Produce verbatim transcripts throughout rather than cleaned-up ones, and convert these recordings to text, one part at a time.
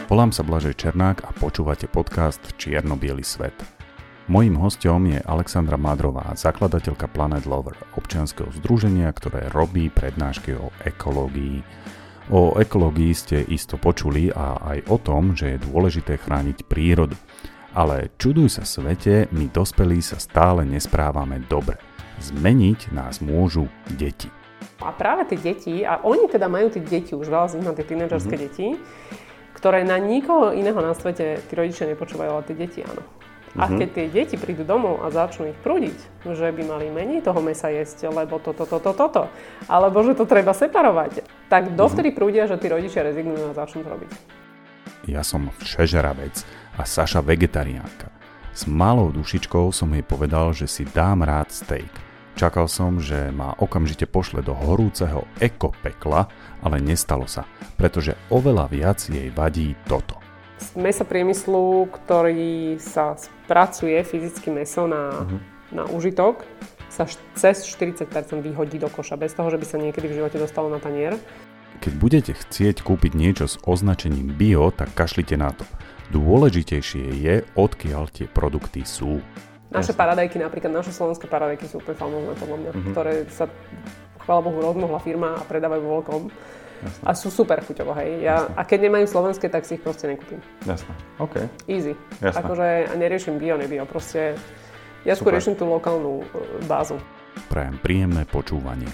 Volám sa Blažej Černák a počúvate podcast Čierno-biely svet. Mojím hosťom je Alexandra Madrová, zakladateľka Planet Lover, občianskeho združenia, ktoré robí prednášky o ekológii. O ekológii ste isto počuli a aj o tom, že je dôležité chrániť prírodu. Ale čuduj sa svete, my dospelí sa stále nesprávame dobre. Zmeniť nás môžu deti. A práve tie deti, a oni teda majú tie deti, už veľa z nich má tie tínedžerské mm-hmm. deti, ktoré na nikoho iného na svete tí rodičia nepočúvajú, ale tie deti áno. A keď tie deti prídu domov a začnú ich prúdiť, že by mali menej toho mäsa jesť, lebo toto, toto, toto, alebo že to treba separovať, tak dovtedy prúdia, že tí rodičia rezignujú a začnú to robiť. Ja som všežravec a Saša vegetariánka. S malou dušičkou som jej povedal, že si dám rád steak. Čakal som, že ma okamžite pošle do horúceho ekopekla, ale nestalo sa, pretože oveľa viac jej vadí toto. Z mäsa priemyslu, ktorý sa spracuje fyzicky mäso na, uh-huh. na užitok, sa cez štyridsať percent vyhodí do koša, bez toho, že by sa niekedy v živote dostalo na tanier. Keď budete chcieť kúpiť niečo s označením bio, tak kašlite na to. Dôležitejšie je, odkiaľ tie produkty sú. Naše paradajky, napríklad naše slovenské paradajky sú úplne famózne podľa mňa, uh-huh. ktoré sa, chvála Bohu, rozmohla firma a predávajú vo veľkom. Jasne. A sú super chuťovo, hej. Ja, a keď nemajú slovenské, tak si ich proste nekúpim. Jasné, OK. Easy. Jasné. Akože neriešim bio, nebio, proste ja skôr riešim tú lokálnu bázu. Prajem príjemné počúvanie.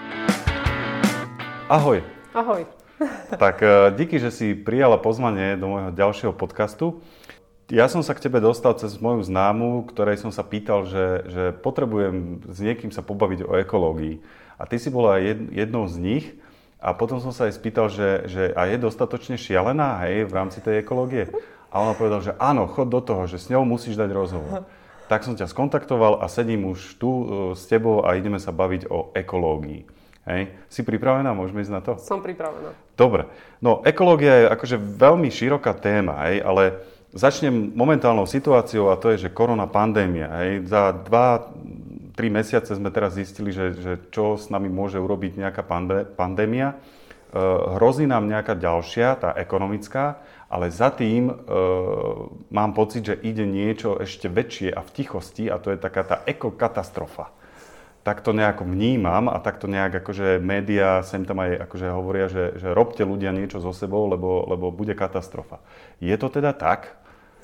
Ahoj. Ahoj. Tak díky, že si prijala pozvanie do môjho ďalšieho podcastu. Ja som sa k tebe dostal cez moju známu, ktorej som sa pýtal, že, že potrebujem s niekým sa pobaviť o ekológii. A ty si bola jednou z nich. A potom som sa jej spýtal, že, že a je dostatočne šialená, hej, v rámci tej ekológie. A ona povedala, že áno, chod do toho, že s ňou musíš dať rozhovor. Tak som ťa skontaktoval a sedím už tu uh, s tebou a ideme sa baviť o ekológii. Hej. Si pripravená? Môžeme ísť na to? Som pripravená. Dobre. No, ekológia je akože veľmi široká téma, hej, ale začnem momentálnou situáciou a to je, že korona pandémia. Hej. Za dva tri mesiace sme teraz zistili, že, že čo s nami môže urobiť nejaká pandémia. E, hrozí nám nejaká ďalšia, tá ekonomická, ale za tým e, mám pocit, že ide niečo ešte väčšie a v tichosti a to je taká tá ekokatastrofa. Tak to nejako vnímam a takto nejak akože médiá sem tam aj akože hovoria, že, že robte ľudia niečo so sebou, lebo, lebo bude katastrofa. Je to teda tak?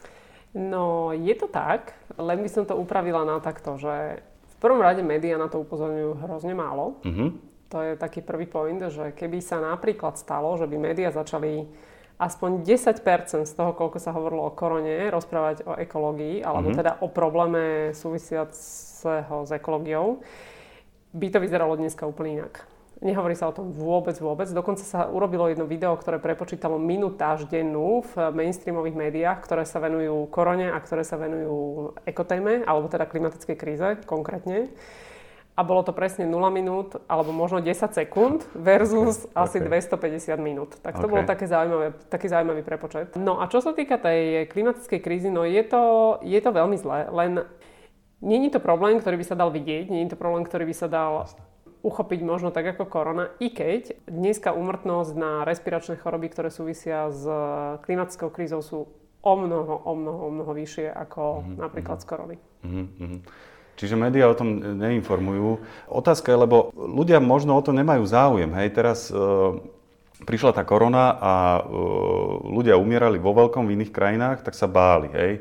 No, je to tak, len by som to upravila na takto, že v prvom rade médiá na to upozorňujú hrozne málo. Uh-huh. To je taký prvý point, že keby sa napríklad stalo, že by médiá začali aspoň desať percent z toho, koľko sa hovorilo o korone, rozprávať o ekológii, alebo uh-huh. teda o probléme súvisiaceho s ekológiou, by to vyzeralo dneska úplne inak. Nehovorí sa o tom vôbec, vôbec. Dokonca sa urobilo jedno video, ktoré prepočítalo minutáž dennú v mainstreamových médiách, ktoré sa venujú korone a ktoré sa venujú ekotéme, alebo teda klimatickej kríze konkrétne. A bolo to presne nula minút, alebo možno desať sekúnd versus okay. asi dvestopäťdesiat minút. Tak to okay. bolo také zaujímavé, taký zaujímavý prepočet. No a čo sa týka tej klimatickej krízy, no je to, je to veľmi zlé. Len nie je to problém, ktorý by sa dal vidieť, nie je to problém, ktorý by sa dal uchopiť možno tak ako korona, i keď dneska úmrtnosť na respiračné choroby, ktoré súvisia s klimatickou krízou, sú o mnoho, o mnoho, o mnoho vyššie ako mm-hmm. napríklad z korony. Mm-hmm. Čiže médiá o tom neinformujú. Otázka je, lebo ľudia možno o to nemajú záujem. Hej, teraz e, prišla tá korona a e, ľudia umierali vo veľkom v iných krajinách, tak sa báli. Hej.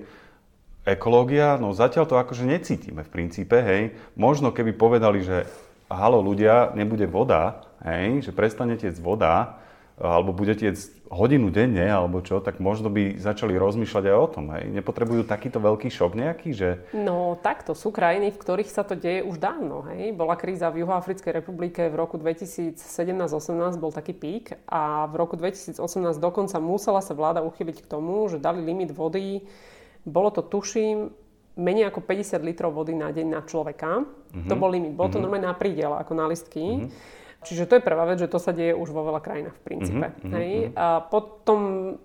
Ekológia, no zatiaľ to akože necítime v princípe. Hej. Možno keby povedali, že halo ľudia, nebude voda, hej, že prestane tiecť voda, alebo bude tiecť hodinu denne, alebo čo, tak možno by začali rozmýšľať aj o tom, hej. Nepotrebujú takýto veľký šok nejaký, že... No takto, sú krajiny, v ktorých sa to deje už dávno, hej. Bola kríza v Juhoafrickej republike v roku dvetisícsedemnásť osemnásť, bol taký pík a v roku dvetisícosemnásť dokonca musela sa vláda uchyliť k tomu, že dali limit vody, bolo to tuším, menej ako päťdesiat litrov vody na deň na človeka. Uh-huh. To bol limit. Bol to uh-huh. normálne na prídel, ako na listky. Uh-huh. Čiže to je prvá vec, že to sa deje už vo veľa krajinách v princípe. Uh-huh. Hej? A potom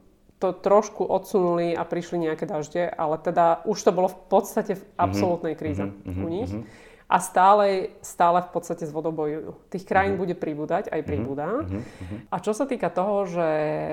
to trošku odsunuli a prišli nejaké dažde, ale teda už to bolo v podstate v absolútnej kríze uh-huh. u nich. Uh-huh. A stále, stále v podstate s vodou bojujú. Tých krajín uh-huh. bude pribúdať, aj pribúda. Uh-huh. Uh-huh. A čo sa týka toho, že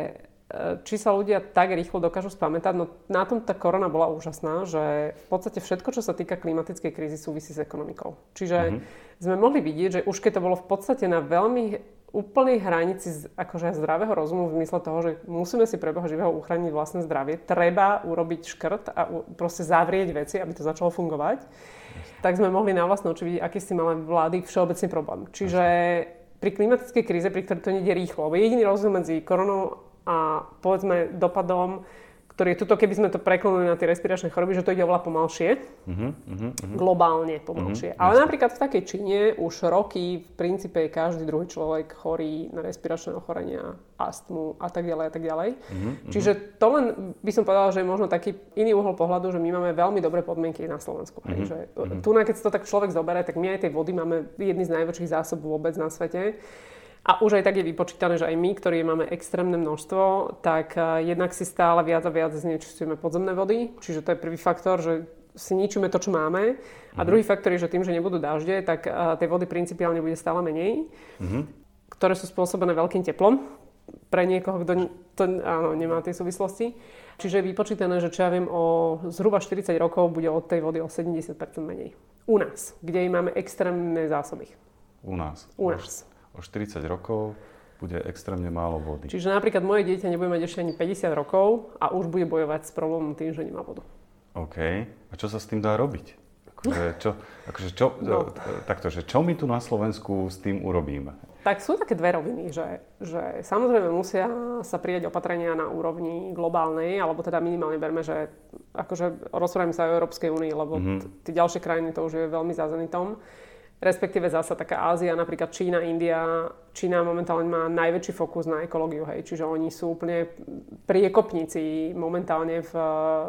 či sa ľudia tak rýchlo dokážu spamätať, no na tom tá korona bola úžasná, že v podstate všetko, čo sa týka klimatickej krízy, súvisí s ekonomikou. Čiže mm-hmm. sme mohli vidieť, že už keď to bolo v podstate na veľmi úplnej hranici akože zdravého rozumu v zmysle toho, že musíme si pre Boha živého uchrániť vlastné zdravie, treba urobiť škrt a u, proste zavrieť veci, aby to začalo fungovať, tak sme mohli na vlastné oči vidieť, aký si mali vlády všeobecný problém. Čiže pri klimatickej kríze, pri ktorej to nejde rýchlo, lebo jediný rozdiel medzi koronou a povedzme dopadom, ktorý je tuto, keby sme to preklonili na tie respiračné choroby, že to ide oveľa pomalšie, uh-huh, uh-huh. globálne pomalšie. Uh-huh, Ale jasne. Napríklad v takej Číne už roky v princípe každý druhý človek chorí na respiračné ochorenia, astmu a tak ďalej a tak ďalej. Uh-huh, Čiže to len by som povedala, že je možno taký iný uhol pohľadu, že my máme veľmi dobré podmienky na Slovensku. Uh-huh, že uh-huh. Tu, keď si to tak človek zoberie, tak my aj tej vody máme jedny z najväčších zásob vôbec na svete. A už aj tak je vypočítané, že aj my, ktorí máme extrémne množstvo, tak jednak si stále viac a viac znečistujeme podzemné vody. Čiže to je prvý faktor, že si ničíme to, čo máme. A druhý faktor je, že tým, že nebudú dažde, tak tej vody principiálne bude stále menej, mm-hmm. ktoré sú spôsobené veľkým teplom. Pre niekoho, kto to, áno, nemá tie súvislosti. Čiže je vypočítané, že čo ja viem, o zhruba štyridsať rokov bude od tej vody o sedemdesiat percent menej. U nás, kde máme extrémne zásoby. U nás? U nás. O štyridsať rokov bude extrémne málo vody. Čiže napríklad moje dieťa nebude mať ešte ani päťdesiat rokov a už bude bojovať s problémom tým, že nemá vodu. OK. A čo sa s tým dá robiť? Akože čo, akože čo, no. takto, že čo my tu na Slovensku s tým urobíme? Tak sú také dve roviny, že, že samozrejme musia sa prijať opatrenia na úrovni globálnej, alebo teda minimálne berme, že akože rozprávame sa o Európskej únii, lebo mm-hmm. tie ďalšie krajiny to už je veľmi za zenitom. Respektíve zasa taká Ázia, napríklad Čína, India. Čína momentálne má najväčší fokus na ekológiu, hej. Čiže oni sú úplne priekopníci momentálne v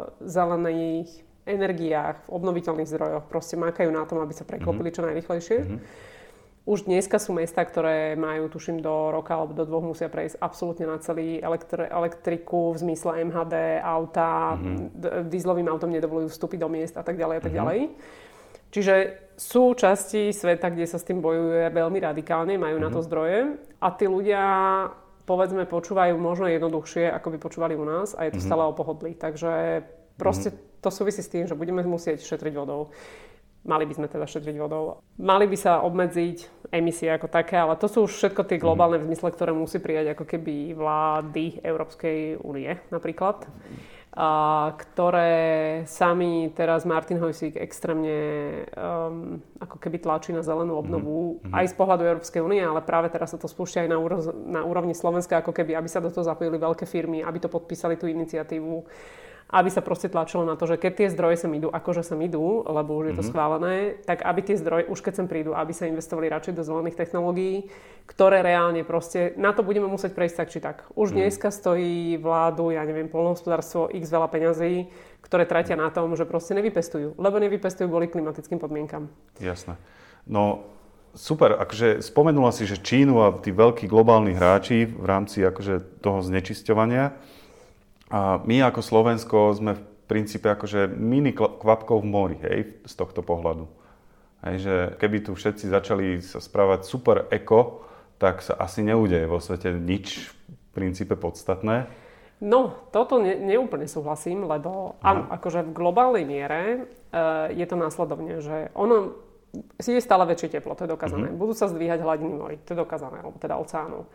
zelených energiách, v obnoviteľných zdrojoch. Proste mákajú na tom, aby sa preklopili čo najrýchlejšie. Mm-hmm. Už dneska sú mesta, ktoré majú, tuším, do roka alebo do dvoch musia prejsť absolútne na celý elektri- elektriku v zmysle em há dé, auta, mm-hmm. d- dieselovým autom nedovolujú vstúpiť do miest a tak ďalej a tak ďalej. Mm-hmm. Čiže sú časti sveta, kde sa s tým bojuje veľmi radikálne, majú mm-hmm. na to zdroje a tí ľudia, povedzme, počúvajú možno jednoduchšie, ako by počúvali u nás a je to mm-hmm. stále o pohodlí. Takže proste mm-hmm. to súvisí s tým, že budeme musieť šetriť vodou. Mali by sme teda šetriť vodou. Mali by sa obmedziť emisie ako také, ale to sú už všetko tie globálne mm-hmm. v zmysle, ktoré musí prijať ako keby vlády Európskej únie napríklad. A ktoré sami teraz Martin Hojsík extrémne um, ako keby tlačí na zelenú obnovu mm-hmm. aj z pohľadu Európskej únie, ale práve teraz sa to spúšťa aj na, úro- na úrovni Slovenska, ako keby, aby sa do toho zapojili veľké firmy, aby to podpísali tú iniciatívu, aby sa proste tlačilo na to, že keď tie zdroje sem idú, akože sem idú, lebo už je to mm-hmm. schválené, tak aby tie zdroje, už keď sem prídu, aby sa investovali radšej do zelených technológií, ktoré reálne proste, na to budeme musieť prejsť tak či tak. Už mm-hmm. dneska stojí vládu, ja neviem, poľnohospodárstvo x veľa peňazí, ktoré tratia na tom, že proste nevypestujú, lebo nevypestujú kvôli klimatickým podmienkam. Jasné. No super, akože spomenula si, že Čínu a tí veľkí globálni hráči v rámci akože toho znečisťovania. A my ako Slovensko sme v princípe akože mini kvapkou v mori, hej, z tohto pohľadu. Hej, že keby tu všetci začali sa správať super eko, tak sa asi neudeje vo svete nič v princípe podstatné. No, toto ne, neúplne súhlasím, lebo áno, akože v globálnej miere uh, je to následovne, že ono je stále väčšie teplo, to je dokázané. Mm-hmm. Budú sa zdvíhať hladiny mori, to je dokázané, alebo teda oceánov.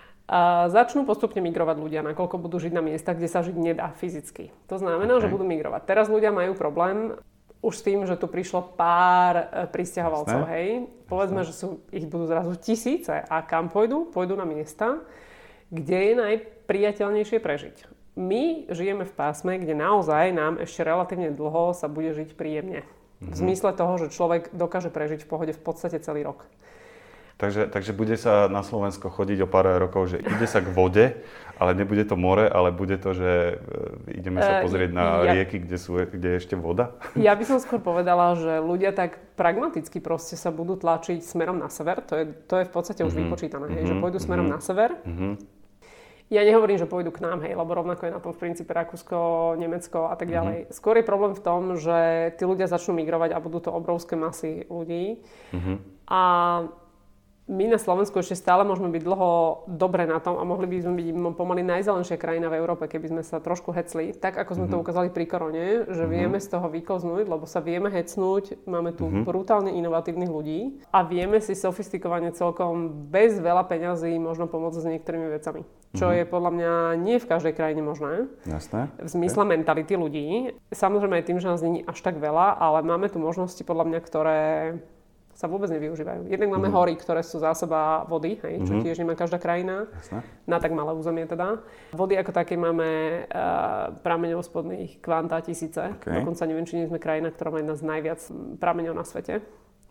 A začnú postupne migrovať ľudia, nakoľko budú žiť na miestach, kde sa žiť nedá fyzicky. To znamená, okay. že budú migrovať. Teraz ľudia majú problém už s tým, že tu prišlo pár prisťahovalcov, hej. Povedzme, že sú, ich budú zrazu tisíce. A kam pôjdu? Pôjdu na miesta, kde je najpriateľnejšie prežiť. My žijeme v pásme, kde naozaj nám ešte relatívne dlho sa bude žiť príjemne. Mm-hmm. V zmysle toho, že človek dokáže prežiť v pohode v podstate celý rok. Takže, takže bude sa na Slovensko chodiť o pár rokov, že ide sa k vode, ale nebude to more, ale bude to, že ideme sa pozrieť na ja, rieky, kde, sú, kde je ešte voda? Ja by som skôr povedala, že ľudia tak pragmaticky proste sa budú tlačiť smerom na sever. To je, to je v podstate už mm-hmm. vypočítané, hej, mm-hmm. že pôjdu smerom mm-hmm. na sever. Mm-hmm. Ja nehovorím, že pôjdu k nám, hej, lebo rovnako je na tom v princípe Rakúsko, Nemecko a tak ďalej. Mm-hmm. Skôr je problém v tom, že tí ľudia začnú migrovať a budú to obrovské masy ľudí. Mm-hmm. A my na Slovensku ešte stále môžeme byť dlho dobre na tom a mohli by sme byť pomaly najzelenšia krajina v Európe, keby sme sa trošku hecli, tak ako sme mm-hmm. to ukázali pri korone, že mm-hmm. vieme z toho vykoznúť, lebo sa vieme hecnúť, máme tu mm-hmm. brutálne inovatívnych ľudí a vieme si sofistikovane celkom bez veľa peňazí možno pomôcť s niektorými vecami. Čo mm-hmm. je podľa mňa nie v každej krajine možné. Jasné. V zmysle okay. mentality ľudí. Samozrejme aj tým, že nás nie je až tak veľa, ale máme tu možnosti podľa mňa, ktoré sa vôbec nevyužívajú. Jednak máme mm-hmm. hory, ktoré sú zásoba vody, hej, čo mm-hmm. tiež nemá každá krajina. Jasné. Na tak malé územie teda. Vody ako také máme uh, prameňov spodných kvantá tisíce. Okay. Dokonca neviem, či nie sme krajina, ktorá má jedna z najviac prameňov na svete.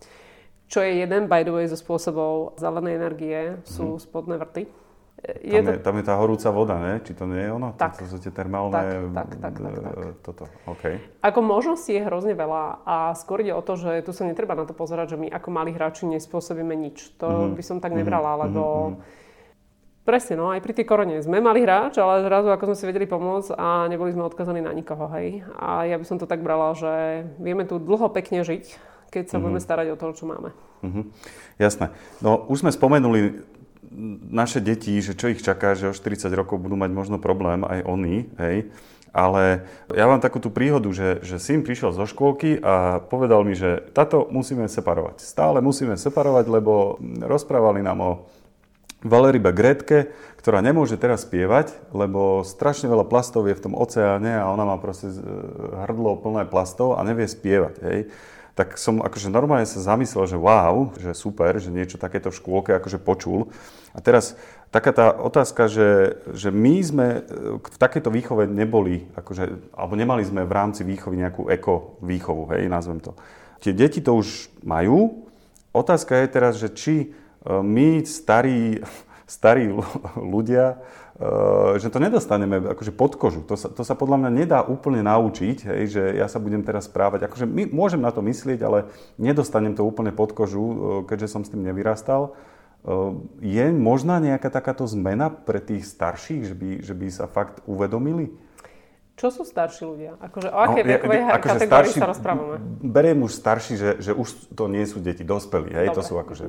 Čo je jeden, by the way, zo spôsobov zelenej energie, sú mm-hmm. spodné vrty. Je tam, to... je, tam je tá horúca voda, ne? Či to nie je ono? Tak. To, to sú tie termálne... Tak, tak, tak, tak, tak. Toto, okay. Ako možností je hrozne veľa a skôr ide o to, že tu sa netreba na to pozerať, že my ako malí hráči nespôsobíme nič. To mm-hmm. by som tak nebrala, lebo... Mm-hmm. Presne, no aj pri tej korone sme mali hráč, ale zrazu ako sme si vedeli pomôcť a neboli sme odkazaní na nikoho, hej. A ja by som to tak brala, že vieme tu dlho pekne žiť, keď sa mm-hmm. budeme starať o to, čo máme. Mm-hmm. Jasné. No už sme spomenuli naše deti, že čo ich čaká, že o štyridsať rokov budú mať možno problém, aj oni, hej. Ale ja mám takú tú príhodu, že, že syn prišiel zo škôlky a povedal mi, že táto musíme separovať. Stále musíme separovať, lebo rozprávali nám o Valeribe Grétke, ktorá nemôže teraz spievať, lebo strašne veľa plastov je v tom oceáne a ona má proste hrdlo plné plastov a nevie spievať, hej. Tak som akože normálne sa zamyslel, že wow, že super, že niečo takéto v škôlke akože počul. A teraz taká tá otázka, že, že my sme v takejto výchove neboli, akože, alebo nemali sme v rámci výchovy nejakú eko výchovu, hej, nazvem to. Tie deti to už majú. Otázka je teraz, že či my, starí, starí ľudia, že to nedostaneme akože pod kožu. To sa, to sa podľa mňa nedá úplne naučiť, hej, že ja sa budem teraz správať. Akože my, môžem na to myslieť, ale nedostanem to úplne pod kožu, keďže som s tým nevyrastal. Je možná nejaká takáto zmena pre tých starších, že by, že by sa fakt uvedomili? Čo sú starší ľudia? Akože o akej no, vekovej akože kategórii sa rozprávame? Beriem už starší, že, že už to nie sú deti, dospelí. Hej, to sú akože...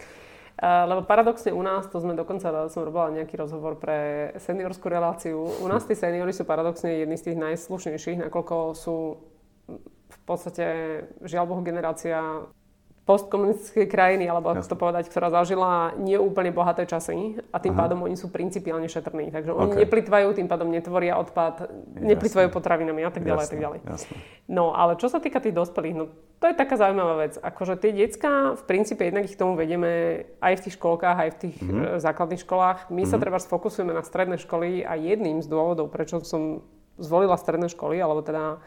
Uh, lebo paradoxne u nás, to sme dokonca, som robila nejaký rozhovor pre seniorskú reláciu, u nás tí seniori sú paradoxne jedni z tých najslušnejších, nakoľko sú v podstate, žiaľ Bohu, generácia postkomunistickej krajiny, alebo ako to povedať, ktorá zažila neúplne bohaté časy a tým Aha. pádom oni sú principiálne šetrní. Takže oni okay. neplitvajú, tým pádom netvoria odpad, jasne. neplitvajú potravinami a tak ďalej jasne, a tak ďalej. Jasne. No, ale čo sa týka tých dospelých, no to je taká zaujímavá vec. Akože tie decká, v princípe jednak ich k tomu vedieme aj v tých školkách, aj v tých mm-hmm. základných školách. My mm-hmm. sa treba sfokusujeme na stredné školy a jedným z dôvodov, prečo som zvolila stredné školy, alebo teda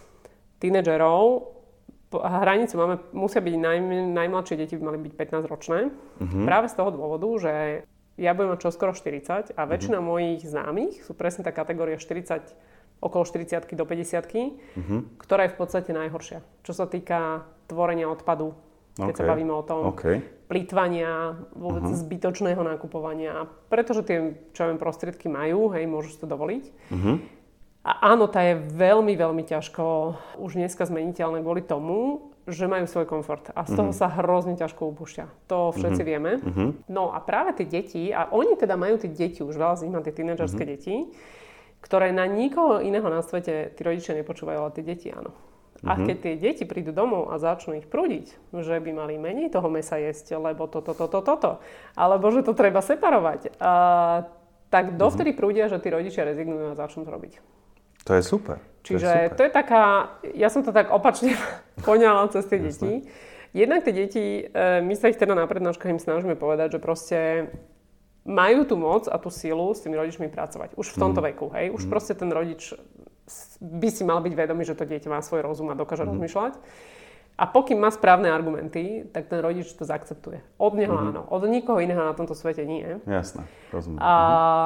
tínedžerov, hranicu máme, musia byť naj, najmladšie deti by mali byť pätnásťročné. Uh-huh. Práve z toho dôvodu, že ja budem mať čoskoro štyridsať a väčšina uh-huh. mojich známych sú presne tá kategória štyridsať, okolo štyridsiatky do päťdesiatky, uh-huh. ktorá je v podstate najhoršia. Čo sa týka tvorenia odpadu, keď okay. sa bavíme o tom, okay. plýtvania, vôbec uh-huh. zbytočného nakupovania. Pretože tie, čo viem, prostriedky majú, hej, môžu si to dovoliť. Uh-huh. A áno, tá je veľmi, veľmi ťažko už dneska zmeniteľné kvôli tomu, že majú svoj komfort. A z toho mm-hmm. sa hrozne ťažko upúšťa. To všetci mm-hmm. vieme. Mm-hmm. No a práve tie deti, a oni teda majú tie deti, už veľa z nich má tie tínedžerské mm-hmm. deti, ktoré na nikoho iného na svete tí rodičia nepočúvajú, ale tie deti áno. Mm-hmm. A keď tie deti prídu domov a začnú ich prúdiť, že by mali menej toho mäsa jesť, lebo toto, toto, toto, toto, alebo že to treba separovať, a, tak dovtedy mm-hmm. prúdia, že tí rodičia rezignujú a začnú to robiť. To je super. Čiže to je, super. to je taká, ja som to tak opačne poňala cez tie deti. Jednak tie deti, my sa ich teda na prednáškach im snažíme povedať, že proste majú tú moc a tú silu s tými rodičmi pracovať. Už v tomto mm. veku, hej. Už mm. proste ten rodič by si mal byť vedomý, že to dieťa má svoj rozum a dokáže mm. rozmýšľať. A pokým má správne argumenty, tak ten rodič to zaakceptuje. Od neho mm. áno, od nikoho iného na tomto svete nie. Jasné, rozumiem. A,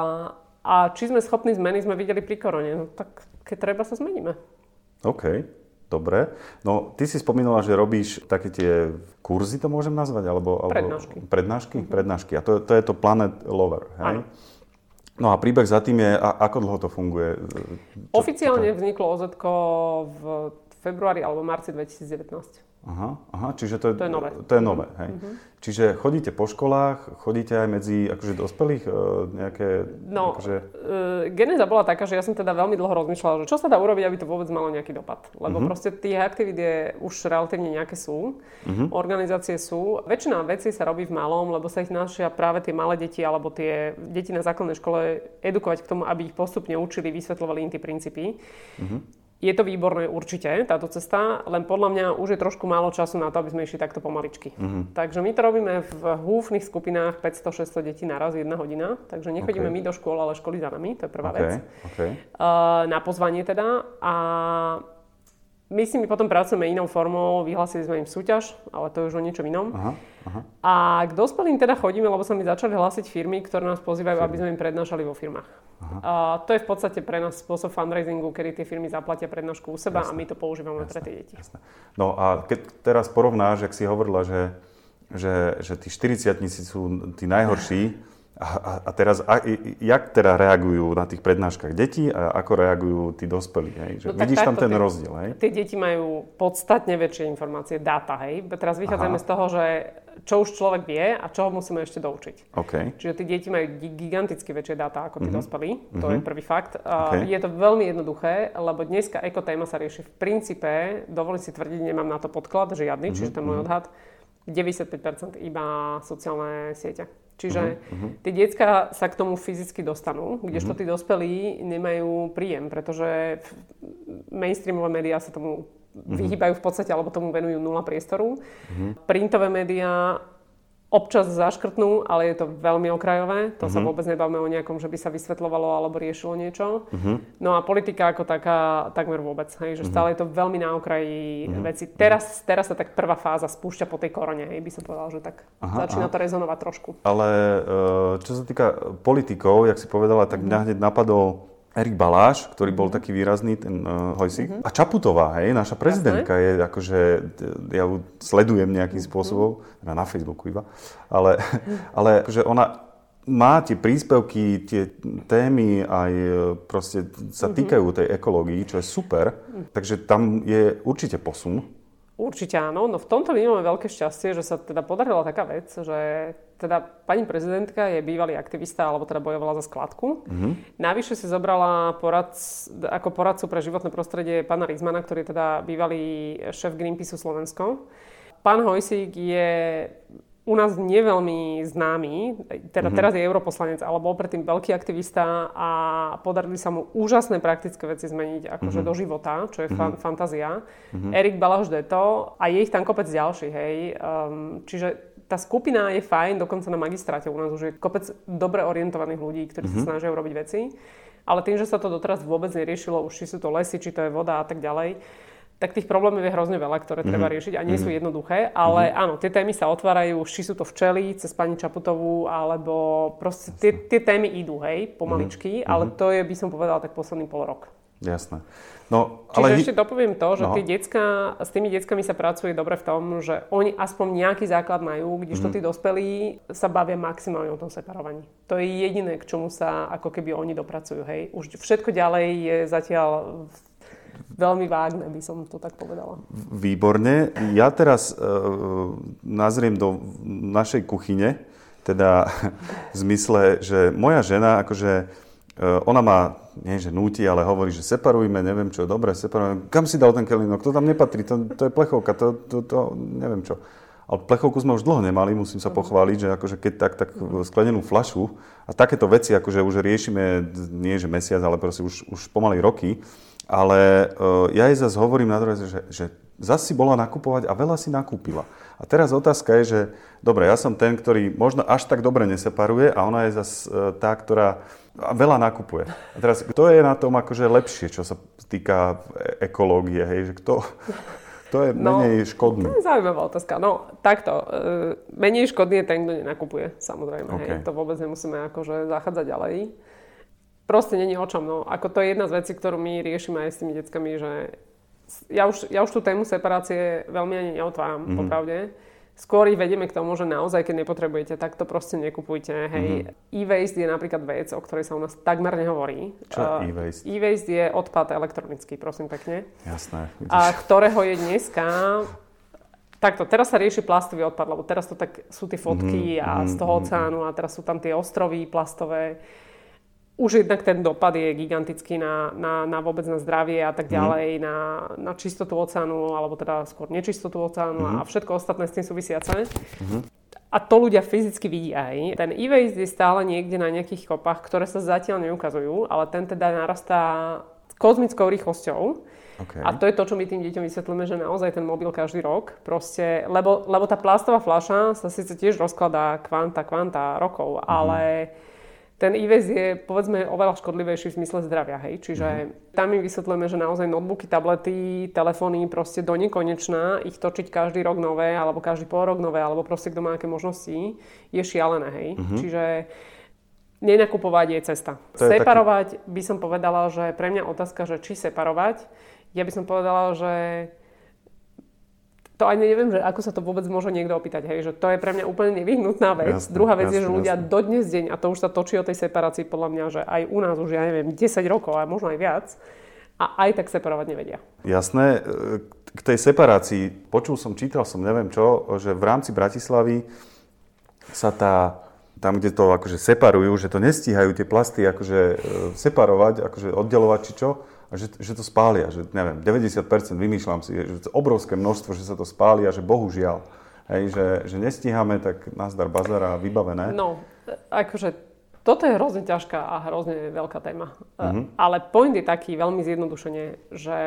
a či sme schopní zmeny, sme videli pri korone. No tak keď treba, sa zmeníme. OK, dobre. No, ty si spomínala, že robíš také tie kurzy, to môžem nazvať? Alebo, alebo prednášky. Prednášky? Mm-hmm. Prednášky. A to, to je to Planet Lover, hej? Aj. No a príbeh za tým je, a ako dlho to funguje? Čo, Oficiálne čo vzniklo ó zet ká v februári alebo marci dvetisícdevätnásť. Aha, aha, čiže to je, to je nové. To je nové, hej. Mm-hmm. Čiže chodíte po školách, chodíte aj medzi akože dospelých nejaké... No, akože... uh, genéza bola taká, že ja som teda veľmi dlho rozmýšľala, že čo sa dá urobiť, aby to vôbec malo nejaký dopad. Lebo mm-hmm. proste tých aktivít je už relatívne nejaké sú, mm-hmm. organizácie sú. Väčšina vecí sa robí v malom, lebo sa ich našia práve tie malé deti alebo tie deti na základnej škole edukovať k tomu, aby ich postupne učili, vysvetľovali im tie princípy. Mm-hmm. Je to výborné určite, táto cesta, len podľa mňa už je trošku málo času na to, aby sme išli takto pomaličky. Mm-hmm. Takže my to robíme v húfnych skupinách päťsto šesťsto detí naraz, jedna hodina. Takže nechodíme okay. my do škôl, ale školy za nami, to je prvá okay. vec. Okay. Uh, na pozvanie teda. A my si my potom pracujeme inou formou, vyhlásili sme im súťaž, ale to je už o niečom inom. Aha, aha. A k dospelým teda chodíme, lebo sa mi začali hlásiť firmy, ktoré nás pozývajú, firmy. Aby sme im prednášali vo firmách. A to je v podstate pre nás spôsob fundraisingu, kedy tie firmy zaplatia prednášku u seba. Jasne. A my to používame jasne, pre tie deti. Jasne. No a keď teraz porovnáš, jak si hovorila, že, že, že tí štyridsiatnici sú tí najhorší, A, a teraz, a, jak teda reagujú na tých prednáškach deti a ako reagujú tí dospelí? Hej? Že no vidíš tam ten tie, rozdiel, hej? Tie deti majú podstatne väčšie informácie, dáta, hej? Teraz vychádzame Aha. z toho, že čo už človek vie a čo ho musíme ešte doučiť. Okay. Čiže tí deti majú giganticky väčšie dáta ako tí mm-hmm. dospelí. To mm-hmm. je prvý fakt. Okay. Je to veľmi jednoduché, lebo dneska ekotéma sa rieši v princípe, dovolím si tvrdiť, nemám na to podklad žiadny, mm-hmm. čiže to je môj odhad, deväťdesiatpäť percent iba sociálne siete. Čiže uh-huh. tie decká sa k tomu fyzicky dostanú, kdežto tí dospelí nemajú príjem, pretože mainstreamové médiá sa tomu uh-huh. vyhýbajú v podstate, alebo tomu venujú nula priestoru. Uh-huh. Printové médiá občas zaškrtnú, ale je to veľmi okrajové. To uh-huh. sa vôbec nebavíme o nejakom, že by sa vysvetľovalo alebo riešilo niečo. Uh-huh. No a politika ako taká takmer vôbec. Hej, že uh-huh. stále je to veľmi na okraji uh-huh. veci. Teraz, teraz sa tak prvá fáza spúšťa po tej korone. Hej, by som povedal, že tak aha, začína aha. to rezonovať trošku. Ale čo sa týka politikov, jak si povedala, tak mňa hneď napadol Erik Baláš, ktorý bol taký výrazný, ten uh, Hojsík. Uh-huh. A Čaputová, hej, naša prezidentka Jasne. je akože, ja ju sledujem nejakým spôsobom, uh-huh. na Facebooku iba, ale, ale akože ona má tie príspevky, tie témy aj proste sa týkajú tej ekológii, čo je super, uh-huh. takže tam je určite posun. Určite áno, no v tomto my máme veľké šťastie, že sa teda podarila taká vec, že teda pani prezidentka je bývalý aktivista, alebo teda bojovala za skladku. Mm-hmm. Navyše si zobrala porad, ako poradcu pre životné prostredie pána Rizmana, ktorý je teda bývalý šéf Greenpeaceu Slovensko. Pán Hojsík je u nás neveľmi známy, teda mm-hmm. teraz je europoslanec, ale bol predtým veľký aktivista a podarili sa mu úžasné praktické veci zmeniť akože mm-hmm. do života, čo je fan, mm-hmm. fantázia. Mm-hmm. Erik Baláš Deto a je ich tam kopec ďalších, hej. Um, čiže tá skupina je fajn, dokonca na magistráte u nás už je kopec dobre orientovaných ľudí, ktorí mm-hmm. sa snažia urobiť veci. Ale tým, že sa to doteraz vôbec neriešilo, už či sú to lesy, či to je voda a tak ďalej, tak tých problémov je hrozne veľa, ktoré mm-hmm. treba riešiť a nie sú jednoduché, ale mm-hmm. áno, tie témy sa otvárajú, či sú to včely cez pani Čaputovú, alebo proste tie, tie témy idú, hej, pomaličky, mm-hmm. ale to je, by som povedala, tak posledný pol rok. Jasné. No, Čiže ale... ešte dopoviem to, že no. tí decka, s tými deckami sa pracuje dobre v tom, že oni aspoň nejaký základ majú, kdežto mm-hmm. tí dospelí sa bavia maximálne o tom separovaní. To je jediné, k čomu sa ako keby oni dopracujú, hej. Už všetko ďalej je zatiaľ veľmi vágne, by som to tak povedala. Výborne. Ja teraz e, nazriem do našej kuchyne, teda v zmysle, že moja žena, akože e, ona má, nie že núti, ale hovorí, že separujme, neviem čo, dobre, separujme. Kam si dal ten kelímok? To tam nepatrí, to, to je plechovka, to, to, to neviem čo. Ale plechovku sme už dlho nemali, musím sa pochváliť, že akože keď tak, tak sklenenú fľašu a takéto veci, akože už riešime nie že mesiac, ale proste už, už pomaly roky. Ale uh, ja jej zase hovorím na druhé, že, že zase si bola nakupovať a veľa si nakúpila. A teraz otázka je, že dobre, ja som ten, ktorý možno až tak dobre neseparuje a ona je zase uh, tá, ktorá veľa nakupuje. A teraz, kto je na tom akože lepšie, čo sa týka ekológie, hej, že kto... To je menej no, škodný. To je zaujímavá otázka. No, takto. E, menej škodný je ten, kto nenakupuje, samozrejme. Okay. Hej. To vôbec nemusíme akože zachádzať ďalej. Proste nie je o čom. No. Ako to je jedna z vecí, ktorú my riešime aj s tými deckami, že ja už, ja už tú tému separácie veľmi ani neotváram, mm-hmm. popravde. Skôr ich vedieme k tomu, že naozaj, keď nepotrebujete, tak to proste nekupujte. Hej. Mm-hmm. E-waste je napríklad vec, o ktorej sa u nás takmer nehovorí. Čo je e-waste? E-waste je odpad elektronický, prosím pekne. Jasné. Vidíš. A ktorého je dneska Takto, teraz sa rieši plastový odpad, lebo teraz to tak sú tie fotky mm-hmm, a z toho oceánu a teraz sú tam tie ostrovy plastové. Už jednak ten dopad je gigantický na, na, na vôbec na zdravie a tak ďalej, mm. na, na čistotu oceánu, alebo teda skôr nečistotu oceánu mm. a všetko ostatné s tým súvisiace. Mm. A to ľudia fyzicky vidia aj. Ten e-waste je stále niekde na nejakých kopách, ktoré sa zatiaľ neukazujú, ale ten teda narastá kozmickou rýchlosťou. Okay. A to je to, čo my tým deťom vysvetlíme, že naozaj ten mobil každý rok, proste, lebo, lebo tá plastová fľaša sa síce tiež rozkladá kvanta, kvanta rokov, mm-hmm. ale ten e-waste je, povedzme, oveľa škodlivejší v zmysle zdravia, hej. Čiže mm-hmm. tam my vysvetlíme, že naozaj notebooky, tablety, telefóny, proste do nekonečna, ich točiť každý rok nové, alebo každý pol rok nové, alebo proste kto má aké možnosti, je šialené, hej. Mm-hmm. Čiže nenakupovať je cesta. Separovať taký... by som povedala, že pre mňa otázka, že či separovať, ja by som povedala, že to ani neviem, že ako sa to vôbec môže niekto opýtať, hej, že to je pre mňa úplne nevyhnutná vec. Jasne, Druhá vec jasne, je, že ľudia jasne. dodnes deň, a to už sa točí o tej separácii podľa mňa, že aj u nás už, ja neviem, desať rokov, a možno aj viac, a aj tak separovať nevedia. Jasné. K tej separácii, počul som, čítal som, neviem čo, že v rámci Bratislavy sa tá, tam, kde to akože separujú, že to nestíhajú tie plasty akože separovať, akože oddelovať či čo, a že, že to spália, že neviem, deväťdesiat percent vymýšľam si, že obrovské množstvo, že sa to spália, že bohužiaľ, hej, že, že nestíhame, tak nazdar bazara vybavené. No, akože toto je hrozne ťažká a hrozne veľká téma. Mm-hmm. Ale point je taký, veľmi zjednodušene, že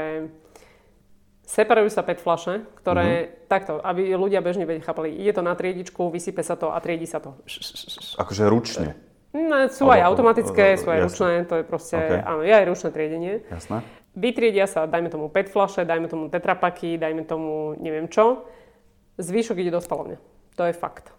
separujú sa pé é té fľaše, ktoré, mm-hmm. takto, aby ľudia bežne chápali, ide to na triedičku, vysype sa to a triedi sa to. Akože ručne. No, sú aj automatické, sú aj ručné, to je proste, okay. áno, je aj ručné triedenie. Jasné. Vytriedia sa, dajme tomu pé é té fľaše, dajme tomu tetrapaky, dajme tomu neviem čo. Zvyšok ide do spalovne. To je fakt.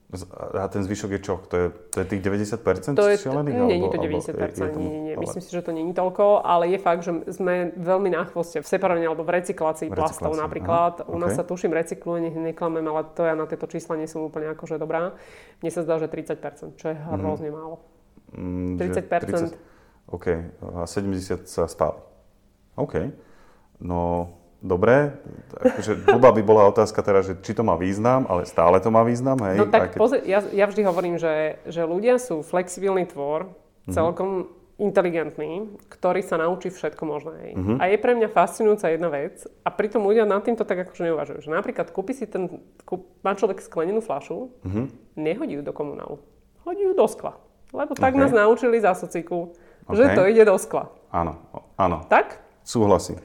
A ten zvyšok je čo? To je, to je tých deväťdesiat percent to je, šialených? Nie, nie je to deväťdesiat percent, nie, nie, nie. Myslím si, že to nie je toľko, ale je fakt, že sme veľmi na chvoste v separovaní alebo v recyklácii plastov napríklad. Aha, U nás okay. sa tuším recykluje, nech neklamem, ale to ja na tieto čísla nie som úplne akože dobrá. Mne sa zdá, že tridsať percent, čo je hrozne mm. málo. Mm, tridsať percent. tridsať OK. A sedemdesiat sa spáli. OK. No... Dobre, takže blbá by bola otázka teraz, že či to má význam, ale stále to má význam, hej? No tak keď... pozri, ja, ja vždy hovorím, že, že ľudia sú flexibilný tvor, celkom mm-hmm. inteligentný, ktorý sa naučí všetko možné, hej? Mm-hmm. A je pre mňa fascinujúca jedna vec a pritom ľudia nad týmto tak akože neuvažujú, že napríklad kúpi si ten, kúp, má človek sklenenú fľašu, mm-hmm. nehodí ju do komunálu, hodí ju do skla, lebo tak okay. nás naučili za sociku, okay. že to ide do skla. Áno, áno. Tak? Súhlasím.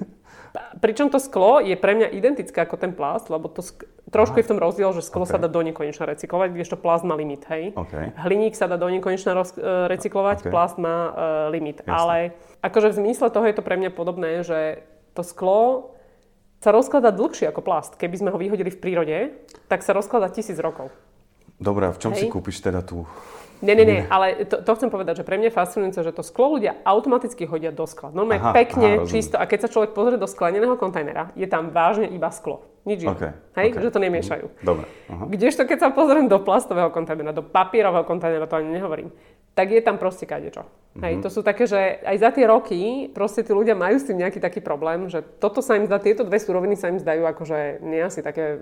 Pričom to sklo je pre mňa identické ako ten plast, lebo to sk- trošku Aha. je v tom rozdiel, že sklo okay. sa dá do nekonečna recyklovať, kdežto plast má limit, hej. Okay. Hliník sa dá do nekonečna roz- recyklovať, okay. plast má uh, limit. Jasne. Ale akože v zmysle toho je to pre mňa podobné, že to sklo sa rozkladá dlhšie ako plast. Keby sme ho vyhodili v prírode, tak sa rozkladá tisíc rokov. Dobre, a v čom hej? si kúpiš teda tú... Nie, nie, nie, ale to, to chcem povedať, že pre mňa je fascinujúce, že to sklo ľudia automaticky hodia do skla. Normálne aha, pekne, aha, čisto. A keď sa človek pozrie do skleneného kontajnera, je tam vážne iba sklo. Nič iné. Okay, hej, okay. Že to nemiešajú. Dobre. Aha. Kdežto keď sa pozriem do plastového kontajnera, do papierového kontajnera, to ani nehovorím, tak je tam proste kadečo. Mm-hmm. Hej, to sú také, že aj za tie roky proste tí ľudia majú s tým nejaký taký problém, že toto sa im zdá, tieto dve suroviny sa im zdajú akože nie asi také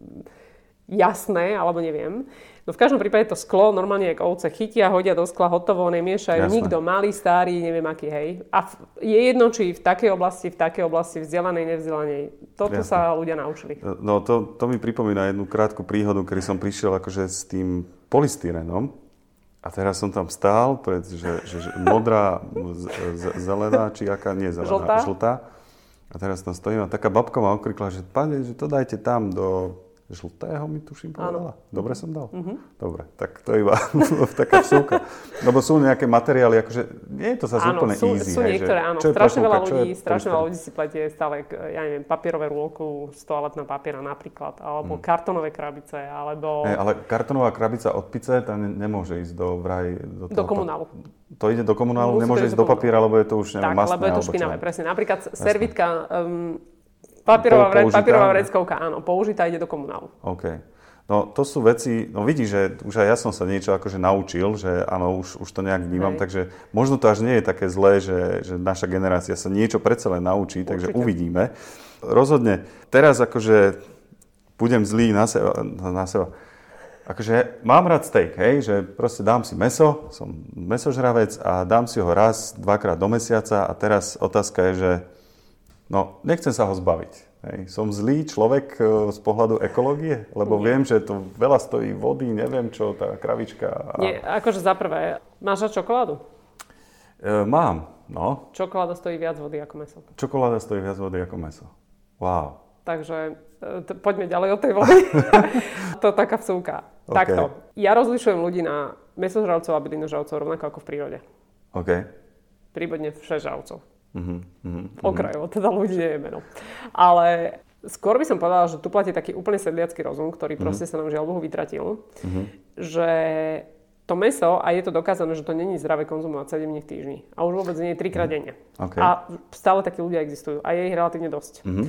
jasné, alebo neviem. No v každom prípade to sklo normálne jak ovce chytia, hodia do skla, hotovo, nemiešajú. Jasné. Nikto, malý, starý, neviem aký, hej. A je jedno, či v takej oblasti, v takej oblasti, vzdelanej, nevzdelanej. Toto Jasné. sa ľudia naučili. No to, to mi pripomína jednu krátku príhodu, kedy som prišiel akože s tým polystyrenom. A teraz som tam stál, pred, že, že, že modrá, z, z, zelená, či aká, nie zelená, žltá. žltá. A teraz tam stojím a taká babka ma okrikla, že pane, že to dajte tam do... Žltého mi tuším povedala. Dobre som dal? Mm-hmm. Dobre, tak to je iba taká vsúka. Lebo sú nejaké materiály, akože nie je to zase úplne sú, easy. Sú hej, niektoré, áno. Strašne veľa ľudí, strašne veľa ľudí si pletie stále, ja neviem, papierové rúlku z toaletného papiera napríklad, alebo mm. kartonové krabice, alebo... Hey, ale kartonová krabica od pice, tá ne, nemôže ísť do vraj... Do, do komunálu. To ide do komunálu, Musí nemôže ísť do papiera, lebo je to už neviem, tak, masné. Tak, lebo je to špinavé, presne. Napríklad servitka... Um, Papierová, vre, papierová vreckovka, áno, použitá ide do komunálu. OK. No to sú veci, no vidíš, že už aj ja som sa niečo akože naučil, že áno, už, už to nejak vnímam, Hej. takže možno to až nie je také zlé, že, že naša generácia sa niečo predsa len naučí, takže Určite. uvidíme. Rozhodne, teraz akože budem zlý na seba. Na seba. Akože mám rád steak, hej, že proste dám si mäso, som mäsožravec a dám si ho raz, dvakrát do mesiaca a teraz otázka je, že no, nechcem sa ho zbaviť. Hej. Som zlý človek z pohľadu ekológie, lebo Nie. viem, že to veľa stojí vody, neviem čo, tá kravička. A... Nie, akože za prvé, máš rád čokoládu? E, mám, no. Čokoláda stojí viac vody ako mäso. Čokoláda stojí viac vody ako mäso. Wow. Takže t- poďme ďalej od tej vody. To je taká vsúka. Okay. Takto. Ja rozlišujem ľudí na mäsožravcov a bylinožravcov rovnako ako v prírode. OK. Prípadne všežravcov. Uh-huh, uh-huh, Okrajovo, teda ľudí nie je meno. Ale skôr by som povedala, že tu platí taký úplne sedliacky rozum, ktorý uh-huh. proste sa nám žiaľ Bohu vytratil. Uh-huh. Že to mäso, a je to dokázané, že to není zdravé konzumovať sedem dní v týždni. A už vôbec nie je trikrát denne. Okay. A stále takí ľudia existujú. A je ich relatívne dosť. Uh-huh.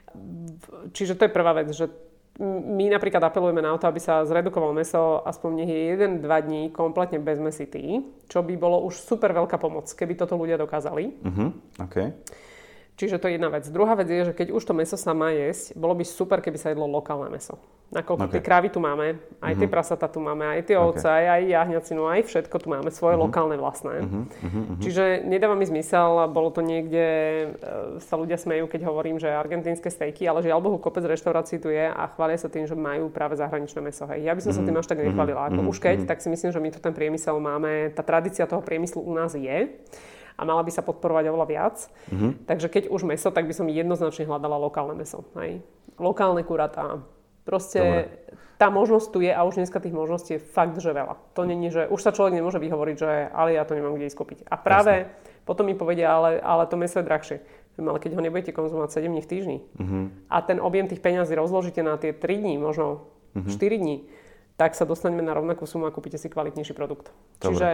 Čiže to je prvá vec, že my napríklad apelujeme na to, aby sa zredukovalo mäso aspoň nech je jeden až dva dní kompletne bezmäsitý, čo by bolo už super veľká pomoc, keby toto ľudia dokázali. Uh-huh. Okay. Čiže to je jedna vec. Druhá vec je, že keď už to mäso sa má jesť, bolo by super, keby sa jedlo lokálne mäso. Nakoľko okay. tie krávy tu máme, aj uh-huh. tie prasatá tu máme, aj tie ovce, okay. aj jahňacinu, aj všetko tu máme, svoje uh-huh. lokálne vlastné. Uh-huh. Uh-huh. Čiže nedáva mi zmysel, bolo to niekde, sa ľudia smejú, keď hovorím, že argentínske stejky, ale žiaľ Bohu, kopec reštaurácií tu je a chvália sa tým, že majú práve zahraničné mäso. Hej. Ja by som uh-huh. sa tým až tak nechválila. Ako uh-huh. už keď, tak si myslím, že my tu ten priemysel máme, tá tradícia toho priemyslu u nás je. A mala by sa podporovať oveľa viac. Uh-huh. Takže keď už mäso, tak by som jednoznačne hľadala lokálne mäso. Hej. Lokálne kuratá. Proste Dobre. Tá možnosť tu je a už dneska tých možností je fakt, že veľa. To nie je, že už sa človek nemôže vyhovoriť, že ale ja to nemám kde ísť kúpiť. A práve Jasne. Potom mi povedia, ale, ale to mäso je drahšie. Ale keď ho nebudete konzumovať sedem dní v týždni uh-huh. a ten objem tých peňazí rozložíte na tie tri dní, možno uh-huh. štyri dní, tak sa dostaneme na rovnakú sumu a kúpite si kvalitnejší produkt. Dobre. Čiže...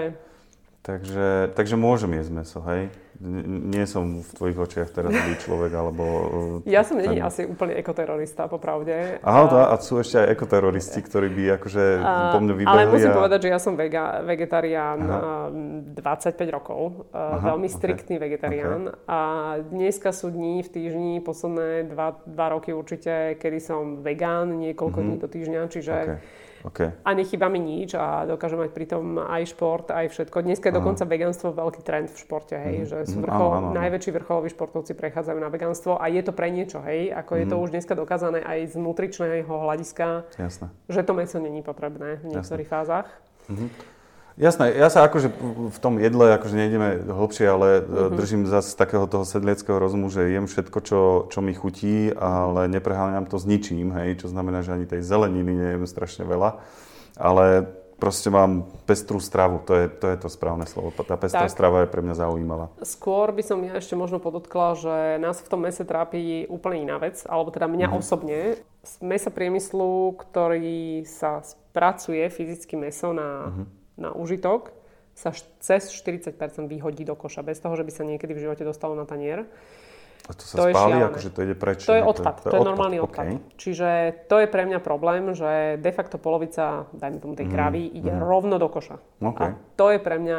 Takže, takže môžem jesť mäso, hej? Nie som v tvojich očiach teraz zlý človek, alebo... Ja som není ten... asi úplne ekoterorista, popravde. Aha, to, a sú ešte aj ekoteroristi, ktorí by akože a, po mne vybehli. Ale musím a... povedať, že ja som vega, vegetarián Aha. dvadsaťpäť rokov. Aha, veľmi striktný okay. vegetarián. Okay. A dneska sú dní v týždni, posledné dva, dva roky určite, kedy som vegán, niekoľko mm-hmm. dní do týždňa, čiže... Okay. Okay. A nechýba mi nič a dokážem mať pritom aj šport, aj všetko. Dneska je dokonca vegánstvo veľký trend v športe, hej, mm. že sú vrchol, áno, áno, áno. najväčší vrcholoví športovci prechádzajú na vegánstvo a je to pre niečo, hej, ako mm. je to už dneska dokázané aj z nutričného hľadiska, Jasné. že to mäso není potrebné v niektorých Jasné. fázach. Mm-hmm. Jasné, ja sa akože v tom jedle akože nejdeme hlbšie, ale mm-hmm. držím zase takého toho sedliackého rozumu, že jem všetko, čo, čo mi chutí, ale nepreháňam to s ničím, hej, čo znamená, že ani tej zeleniny nejem strašne veľa, ale proste mám pestrú stravu, to je to, je to správne slovo, tá pestrá tak, strava je pre mňa zaujímavá. Skôr by som ja ešte možno podotkla, že nás v tom mäse trápi úplne iná vec, alebo teda mňa mm-hmm. osobne, z mäsa priemyslu, ktorý sa spracuje fyzicky mäso na... Mm-hmm. na užitok, sa cez štyridsať percent vyhodí do koša, bez toho, že by sa niekedy v živote dostalo na tanier. A to sa to spáli, akože to ide preč? To je odpad, to, to, to je odpad. normálny odpad. Okay. Čiže to je pre mňa problém, že de facto polovica, dajme tomu tej kravy, mm. ide mm. rovno do koša. Okay. A to je pre mňa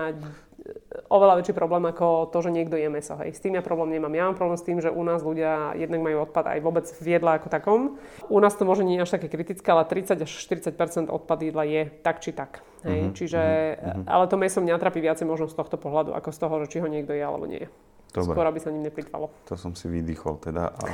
oveľa väčší problém ako to, že niekto je mäso. Hej. S tým ja problém nemám. Ja mám problém s tým, že u nás ľudia jednak majú odpad aj vôbec v jedle ako takom. U nás to môže nie je až také kritické, ale tridsať až štyridsať percent odpad jedla je tak či tak. Hej. Mm-hmm. Čiže, mm-hmm. ale to mäso mňa trápi viacej možno z tohto pohľadu, ako z toho, že či ho niekto je alebo nie je. Dobre. Skôr, aby sa ním neplýtvalo. To som si vydýchol teda. A...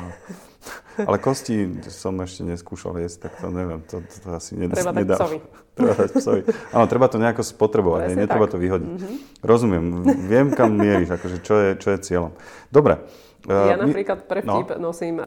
Ale kosti som ešte neskúšal jesť, tak to neviem. To, to, to asi nedá. Treba dať psovi. Treba dať psovi. Áno, treba to nejako spotrebovať, ne? Netreba tak. to vyhodiť. Mm-hmm. Rozumiem, viem, kam mieríš, akože čo je, čo je cieľom. Dobre. Ja uh, napríklad pre vtip no. nosím,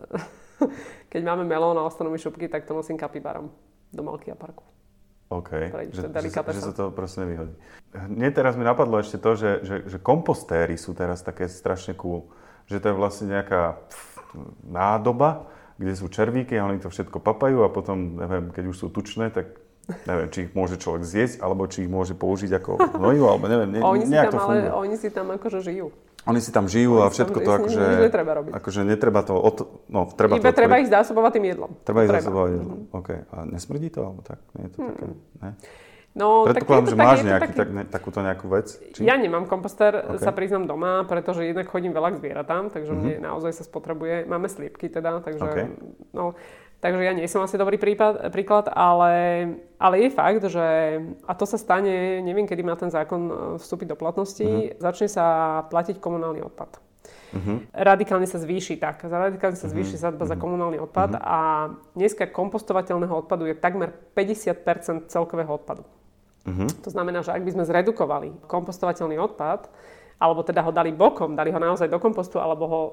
keď máme melón a ostanú mi šupky, tak to nosím kapibarom do Malkia parku. OK, že, že, že sa to proste nevyhodí. Mne teraz mi napadlo ešte to, že, že, že kompostéry sú teraz také strašne cool. Že to je vlastne nejaká pf, nádoba, kde sú červíky a oni to všetko papajú a potom, neviem, keď už sú tučné, tak neviem, či ich môže človek zjesť, alebo či ich môže použiť ako hnojivo, alebo neviem, ne, oni nejak si tam, to funguje. Ale oni si tam akože žijú. Oni si tam žijú oni a všetko to akože... Nič netreba robiť. Akože netreba to... Od, no, treba Iba to treba ich zásobovať tým jedlom. Treba ich zásobovať jedlom, mm-hmm. OK. A nesmrdí to, alebo tak? Nie je to mm. také, ne? No, predpokladám, že tak, máš nejaký, taký... tak, ne, takúto nejakú vec? Či? Ja nemám kompostér, okay. sa priznám doma, pretože jednak chodím veľa k zvieratám, takže mm-hmm. mne naozaj sa spotrebuje. Máme sliepky teda, takže... Okay. No, Takže ja nie som asi dobrý prípad, príklad, ale, ale je fakt, že a to sa stane, neviem, kedy má ten zákon vstúpiť do platnosti, uh-huh. začne sa platiť komunálny odpad. Uh-huh. Radikálne sa zvýši tak. Radikálne sa zvýši uh-huh. sadba uh-huh. za komunálny odpad uh-huh. a dneska kompostovateľného odpadu je takmer päťdesiat percent celkového odpadu. Uh-huh. To znamená, že ak by sme zredukovali kompostovateľný odpad, alebo teda ho dali bokom, dali ho naozaj do kompostu, alebo ho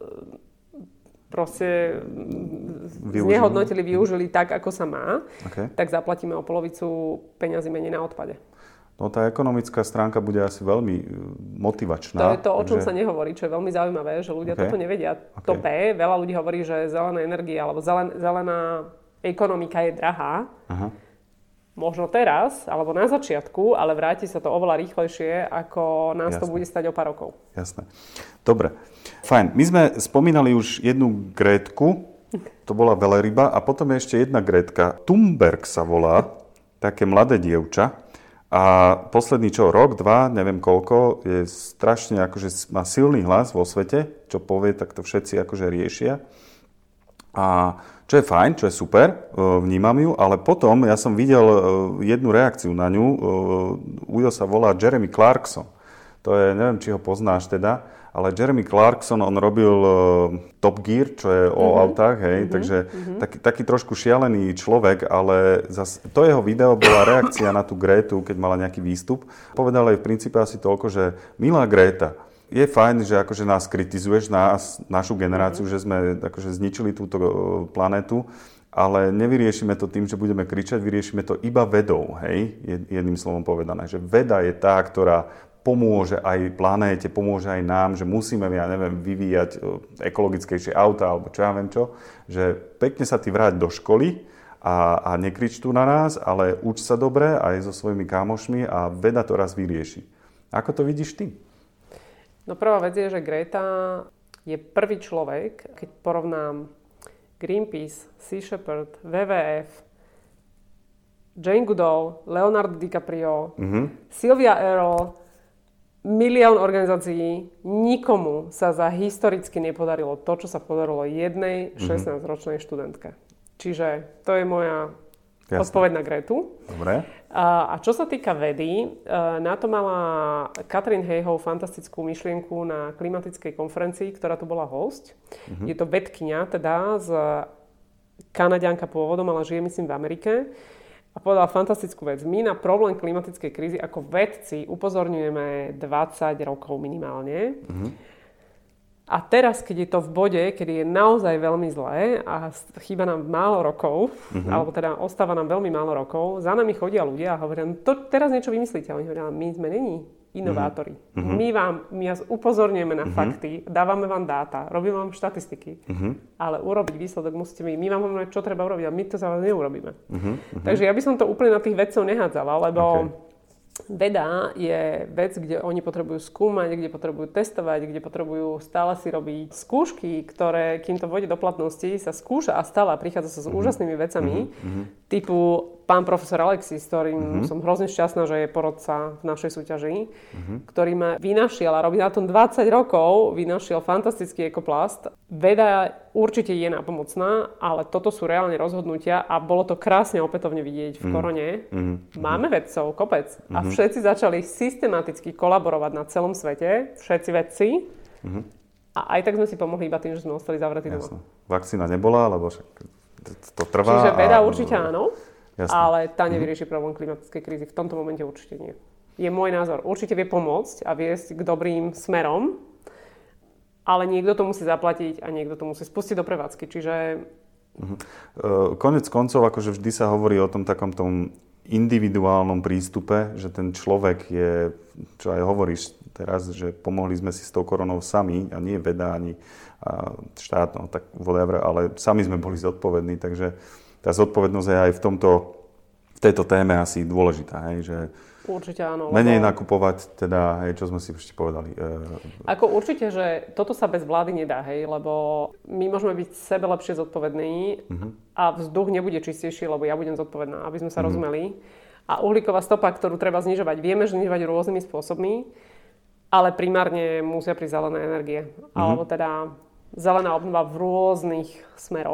proste využili. znehodnotili, využili tak, ako sa má, okay. tak zaplatíme o polovicu peňazí menej na odpade. No tá ekonomická stránka bude asi veľmi motivačná. To je to, o čom takže... sa nehovorí, čo je veľmi zaujímavé, že ľudia okay. toto nevedia. Okay. To P, veľa ľudí hovorí, že zelená energia alebo zelen, zelená ekonomika je drahá. Aha. Možno teraz, alebo na začiatku, ale vráti sa to oveľa rýchlejšie, ako nás Jasne. to bude stať o pár rokov. Jasné. Dobre. Fajn. My sme spomínali už jednu Grétku, to bola veľryba, a potom je ešte jedna Grétka. Thunberg sa volá, také mladé dievča. A posledný čo, rok, dva, neviem koľko, je strašne, akože má silný hlas vo svete, čo povie, tak to všetci akože riešia. A čo je fajn, čo je super, vnímam ju, ale potom ja som videl jednu reakciu na ňu. Ujo sa volá Jeremy Clarkson. To je, neviem, či ho poznáš teda, ale Jeremy Clarkson, on robil Top Gear, čo je o mm-hmm. autách, hej, mm-hmm. takže mm-hmm. Taký, taký trošku šialený človek, ale zas, to jeho video bola reakcia na tú Grétu, keď mala nejaký výstup. Povedal jej v princípe asi toľko, že milá Gréta, je fajn, že akože nás kritizuješ, nás, našu generáciu, mm-hmm. že sme akože zničili túto planetu, ale nevyriešime to tým, že budeme kričať, vyriešime to iba vedou, hej, jedným slovom povedané, že veda je tá, ktorá pomôže aj planéte, pomôže aj nám, že musíme, ja neviem, vyvíjať ekologickejšie auta, alebo čo ja viem čo, že pekne sa ty vráť do školy a, a nekrič tu na nás, ale uč sa dobre aj so svojimi kámošmi a veda to raz vyrieši. Ako to vidíš ty? No prvá vec je, že Greta je prvý človek, keď porovnám Greenpeace, Sea Shepherd, W W F, Jane Goodall, Leonardo DiCaprio, mm-hmm. Sylvia Earle, milión organizácií, nikomu sa za historicky nepodarilo to, čo sa podarilo jednej šestnásťročnej študentke. Čiže to je moja Jasne. odpoveď na Gretu. Dobre. A, a čo sa týka vedy, na to mala Katrin Hayhoe fantastickú myšlienku na klimatickej konferencii, ktorá tu bola host. Uh-huh. Je to vedkyňa, teda z Kanaďanka pôvodom, ale žije myslím v Amerike. A povedala fantastickú vec. My na problém klimatickej krízy ako vedci upozorňujeme dvadsať rokov minimálne. Uh-huh. A teraz, keď je to v bode, kedy je naozaj veľmi zlé a chýba nám málo rokov, uh-huh. alebo teda ostáva nám veľmi málo rokov, za nami chodia ľudia a hovoria, no to teraz niečo vymyslíte. A oni hovoria, my sme není inovátori. Uh-huh. My vám, my vás upozorňujeme na uh-huh. fakty, dávame vám dáta, robíme vám štatistiky, uh-huh. ale urobiť výsledok musíte my. My vám hovoríme, čo treba urobiť a my to za vás neurobíme. Uh-huh. Uh-huh. Takže ja by som to úplne na tých vedcov nehádzala, lebo okay. veda je vec, kde oni potrebujú skúmať, kde potrebujú testovať, kde potrebujú stále si robiť skúšky, ktoré, kým to vôjde do platnosti, sa skúša a stále prichádza sa s mm-hmm. úžasnými vecami, mm-hmm. typu pán profesor Alexis, ktorým mm-hmm. som hrozne šťastná, že je porodca v našej súťaži, mm-hmm. ktorý ma vynašiel a robí na tom dvadsať rokov, vynašiel fantastický ekoplast. Veda určite je napomocná, ale toto sú reálne rozhodnutia a bolo to krásne opätovne vidieť v korone. Mm-hmm. Máme vedcov, kopec. Mm-hmm. A všetci začali systematicky kolaborovať na celom svete, všetci vedci. Mm-hmm. A aj tak sme si pomohli iba tým, že sme ostali zavretí doma. Vakcína nebola, lebo však to trvá. Čiže veda a... určite áno. Jasne. Ale tá nevyrieši problém klimatickej krízy. V tomto momente určite nie. Je môj názor. Určite vie pomôcť a viesť k dobrým smerom, ale niekto to musí zaplatiť a niekto to musí spustiť do prevádzky. Čiže... Uh-huh. Konec koncov, akože vždy sa hovorí o tom takom tom individuálnom prístupe, že ten človek je, čo aj hovoríš teraz, že pomohli sme si s tou koronou sami a nie veda ani štát, no tak whatever, ale sami sme boli zodpovední, takže tá zodpovednosť je aj v tomto, v tejto téme asi dôležitá, hej, že určite áno. Menej lebo... nakupovať, teda, hej, čo sme si ešte povedali. Ako určite, že toto sa bez vlády nedá, hej, lebo my môžeme byť sebe lepšie zodpovední uh-huh. a vzduch nebude čistejší, lebo ja budem zodpovedná, aby sme sa uh-huh. rozumeli. A uhlíková stopa, ktorú treba znižovať, vieme, že znižovať rôznymi spôsobmi, ale primárne musia prísť zelené energie. Uh-huh. Alebo teda zelená obnova v rôznych smeroch.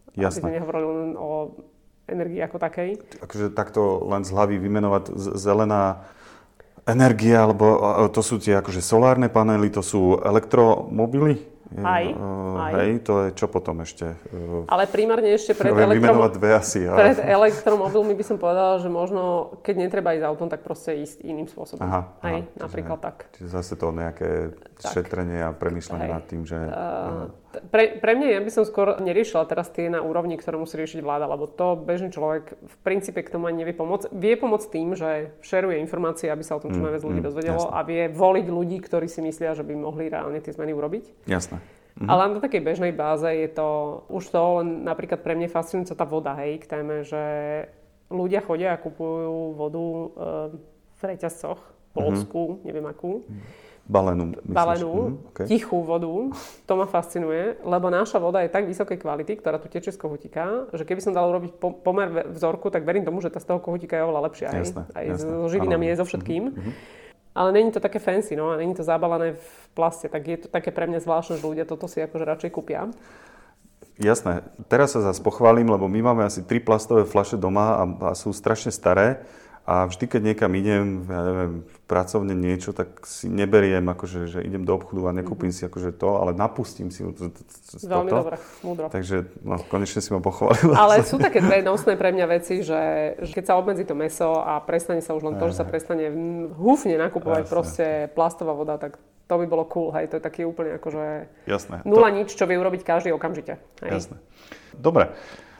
Jasné. Aby sme nehovorili len o energii ako takej. Akože takto len z hlavy vymenovať zelená energia, alebo to sú tie akože solárne panely, to sú elektromobily? Aj, uh, aj. Hej, to je čo potom ešte? Uh, Ale primárne ešte pred, elektrom... dve asi, ale... pred elektromobilmi by som povedala, že možno, keď netreba ísť autom, tak proste ísť iným spôsobom. Aha, aj, aha, napríklad čiže, tak. Čiže zase to nejaké tak. šetrenie a premýšľanie nad tým, že... Uh, pre, pre mňa ja by som skôr neriešila teraz tie na úrovni, ktoré musí riešiť vláda, lebo to bežný človek v princípe k tomu ani nevie pomôcť. Vie pomôcť tým, že šeruje informácie, aby sa o tom čo najviac ľudí mm, dozvedelo jasné. A vie voliť ľudí, ktorí si myslia, že by mohli reálne tie zmeny urobiť. Jasné. Mhm. Ale na takej bežnej báze je to, už to len napríklad pre mňa fascinujúca tá voda, hej, k téme, že ľudia chodia a kupujú vodu e, v reťazcoch, polskú, mm-hmm. neviem akú. Balenú. Balenú, mm, okay. tichú vodu, to ma fascinuje, lebo naša voda je tak vysokej kvality, ktorá tu tečie z kohutíka, že keby som dala urobiť po, pomer vzorku, tak verím tomu, že tá z toho kohutíka je oveľa lepšia, hej. Jasné, aj jasné. so živinami, aj so všetkým. Mm-hmm. Ale není to také fancy, no, a není to zabalené v plaste, tak je to také pre mňa zvláštne, že ľudia toto si akože radšej kúpia. Jasné. Teraz sa zase pochválim, lebo my máme asi tri plastové fľaše doma a, a sú strašne staré. A vždy, keď niekam idem, ja neviem, v pracovne niečo, tak si neberiem, akože, že idem do obchodu a nekúpim mm-hmm. si akože to, ale napustím si to, to, to, Veľmi toto. dobré, múdro. Takže no, konečne si ma pochválila. Ale sú také dve nosné pre mňa veci, že, že keď sa obmedzí to mäso a prestane sa už len to, že sa prestane húfne nakupovať proste plastová voda, tak to by bolo cool, hej, to je taký úplne akože Jasné. nula to... nič, čo vie urobiť každý okamžite. Hej. Jasné. Dobre.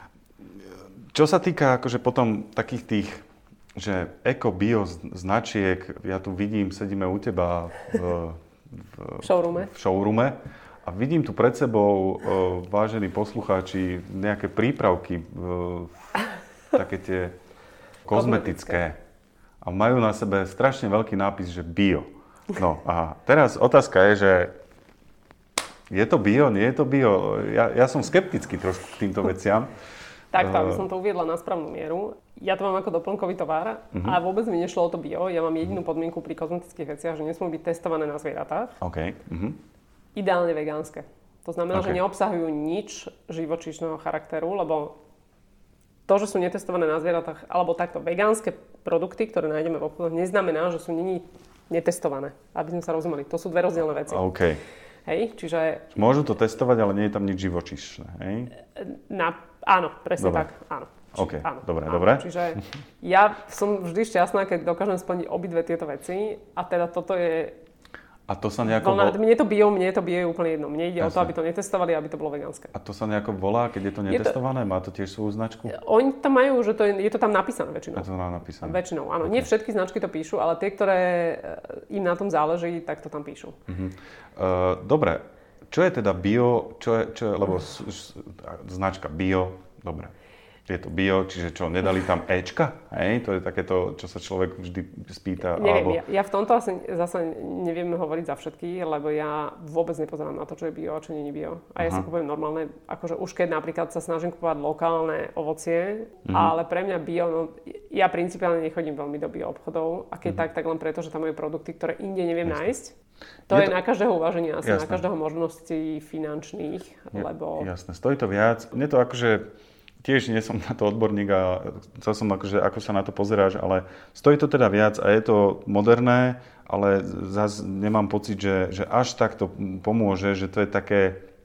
Čo sa týka akože potom takých tých že eko-bio značiek, ja tu vidím, sedíme u teba v, v, v showroome. v showroome a vidím tu pred sebou, vážení poslucháči, nejaké prípravky, také tie kozmetické. A majú na sebe strašne veľký nápis, že bio. No a teraz otázka je, že je to bio, nie je to bio? Ja, ja som skeptický trošku k týmto veciam. Tak, aby som to uviedla na správnu mieru. Ja to mám ako doplnkový tovar uh-huh. a vôbec mi nešlo o to bio. Ja mám jedinú podmienku pri kozmetických veciach, že nesmú byť testované na zvieratách. Okay. Uh-huh. Ideálne vegánske. To znamená, okay. že neobsahujú nič živočíšneho charakteru, lebo to, že sú netestované na zvieratách, alebo takto vegánske produkty, ktoré nájdeme v obchodoch, neznamená, že sú neni netestované. Aby sme sa rozumeli. To sú dve rozdielne veci. Okay. Hej, čiže... Môžu to testovať, ale nie je tam nič živočíšne, hej? Na, áno, presne dobre. tak, áno. OK, áno, dobre, áno. dobre. Čiže ja som vždy šťastná, keď dokážem splniť obidve tieto veci a teda toto je... A to sa nejako... Volá... Mne to bio, mne to bio je úplne jedno. Mne ide Jasne. o to, aby to netestovali, aby to bolo vegánske. A to sa nejako volá, keď je to netestované? Je to... Má to tiež svoju značku? Oni tam majú, že to je, je to tam napísané väčšinou. Je to tam napísané. Väčšinou, áno. Okay. Nie všetky značky to píšu, ale tie, ktoré im na tom záleží, tak to tam píšu. Uh-huh. Uh, dobre. Čo je teda bio? Čo je, čo je, lebo s, s, značka bio, dobre. Je to bio, čiže čo, nedali tam Ečka? Hej? To je takéto, čo sa človek vždy spýta. Neviem, alebo... ja, ja v tomto asi zase neviem hovoriť za všetky, lebo ja vôbec nepozerám na to, čo je bio a čo nie je bio. A ja Aha. si kúpujem normálne, akože už keď napríklad sa snažím kúpovať lokálne ovocie, mhm. ale pre mňa bio, no, ja principiálne nechodím veľmi do bio obchodov a keď mhm. tak, tak len preto, že tam majú produkty, ktoré inde neviem Jasne. nájsť. To je, je to... na každého uváženie asi, Jasne. na každého možností finančných, je, lebo... Jasné, stojí to viac. Mne to akože... Tiež nie som na to odborník a chcel som akože, ako sa na to pozeráš, ale stojí to teda viac a je to moderné, ale zase nemám pocit, že, že až tak to pomôže, že to je také,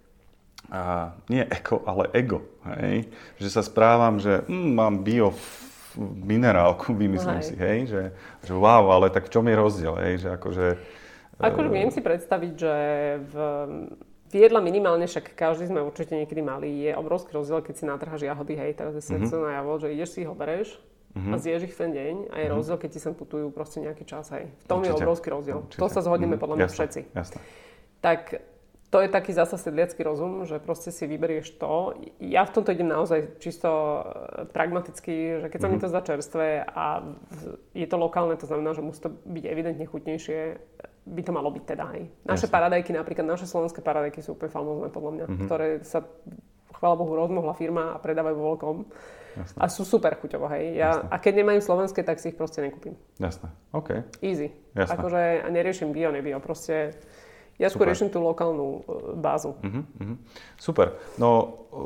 a, nie eko, ale ego. Hej? Že sa správam, že hm, mám bio minerálku, vymyslím hej. si, hej? Že, že wow, ale tak v čom je rozdiel? Hej? Že akože, akože viem si predstaviť, že v... Jedla minimálne, však každý sme určite niekedy mali, je obrovský rozdiel, keď si natrháš jahody, hej, teraz je svet mm-hmm. najavo, že ideš si ho bereš mm-hmm. a zješ ich v ten deň a je mm-hmm. rozdiel, keď ti sem putujú proste nejaký čas, hej. V tom určite. Je obrovský rozdiel. Určite. To sa zhodneme mm-hmm. podľa mňa jasne. Všetci. Jasne. Tak to je taký zasa sedliacky rozum, že proste si vyberieš to. Ja v tomto idem naozaj čisto pragmaticky, že keď sa mm-hmm. mi to zdá čerstvé a je to lokálne, to znamená, že musí to byť evidentne chutnejšie, by to malo byť teda, hej. Naše Jasne. Paradajky, napríklad naše slovenské paradajky sú úplne famózne podľa mňa, mm-hmm. ktoré sa, chvála Bohu, rozmohla firma a predávajú vo veľkom. Jasne. A sú super chuťovo, hej. Ja, a keď nemajú slovenské, tak si ich proste nekúpim. Jasné, OK. Easy. Jasné. Akože neriešim bio, nebio, proste ja skôr riešim tú lokálnu bázu. Uh-huh, uh-huh. Super. No,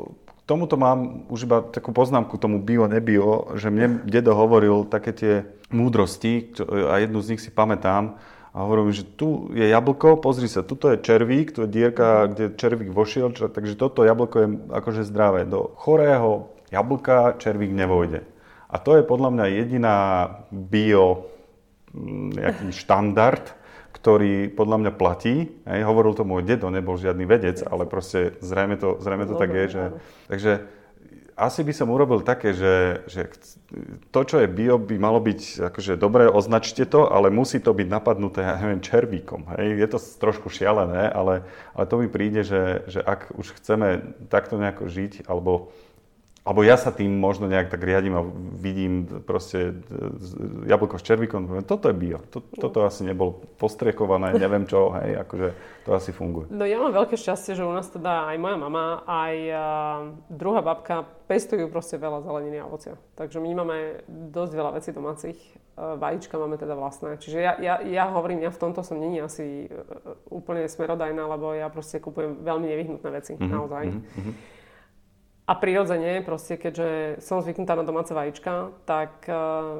tomuto mám už iba takú poznámku tomu bio, nebio, že mne dedo hovoril také tie múdrosti a jednu z nich si pamätám a hovorím, že tu je jablko, pozri sa, tuto je červík, tu je dierka, kde červík vošiel, čo, takže toto jablko je akože zdravé. Do chorého jablka červík nevojde. A to je podľa mňa jediná bio nejaký štandard, ktorý podľa mňa platí. Hej, hovoril to môj dedo, nebol žiadny vedec, ale proste zrejme to, zrejme to tak je. Že, takže asi by som urobil také, že, že to, čo je bio, by malo byť akože dobre, označte to, ale musí to byť napadnuté, ja neviem, červíkom. Hej. Je to trošku šialené, ale, ale to mi príde, že, že ak už chceme takto nejako žiť, alebo Alebo ja sa tým možno nejak tak riadím a vidím proste jablko s červíkom. Toto je bio. Toto asi nebolo postriekované, neviem čo, hej, akože to asi funguje. No ja mám veľké šťastie, že u nás teda aj moja mama, aj druhá babka pestujú proste veľa zeleniny a ovocia. Takže my máme dosť veľa vecí domácich. Vajíčka máme teda vlastné. Čiže ja, ja, ja hovorím, ja v tomto som není asi úplne smerodajná, lebo ja proste kupujem veľmi nevyhnutné veci, mm-hmm, naozaj. Mm-hmm. A prirodzene, proste, keďže som zvyknutá na domáce vajíčka, tak uh,